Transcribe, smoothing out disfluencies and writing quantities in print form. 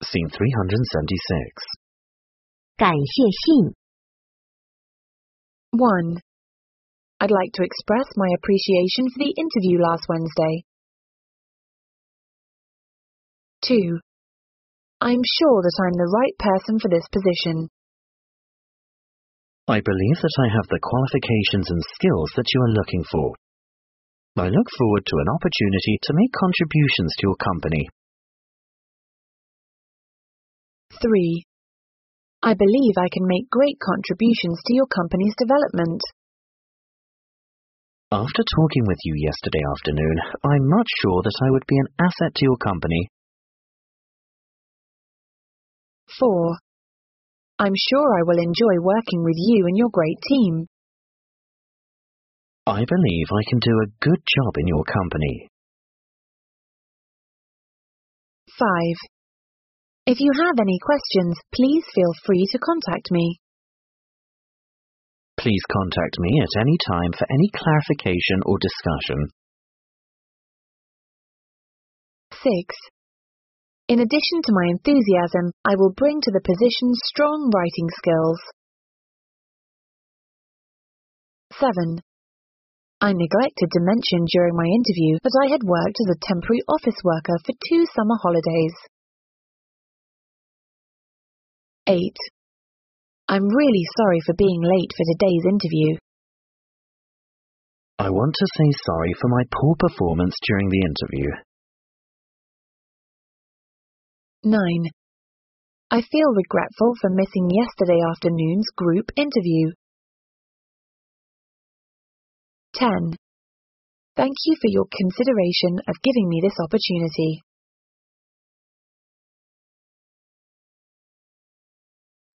Scene 376. 感谢信 1. I'd like to express my appreciation for the interview last Wednesday. 2. I'm sure that I'm the right person for this position. I believe that I have the qualifications and skills that you are looking for. I look forward to an opportunity to make contributions to your company. 3. I believe I can make great contributions to your company's development. After talking with you yesterday afternoon, I'm not sure that I would be an asset to your company. 4. I'm sure I will enjoy working with you and your great team. I believe I can do a good job in your company. 5. If you have any questions, please feel free to contact me. Please contact me at any time for any clarification or discussion. 6. In addition to my enthusiasm, I will bring to the position strong writing skills. 7. I neglected to mention during my interview that I had worked as a temporary office worker for 2 summer holidays. 8. I'm really sorry for being late for today's interview. I want to say sorry for my poor performance during the interview. 9. I feel regretful for missing yesterday afternoon's group interview. 10. Thank you for your consideration of giving me this opportunity.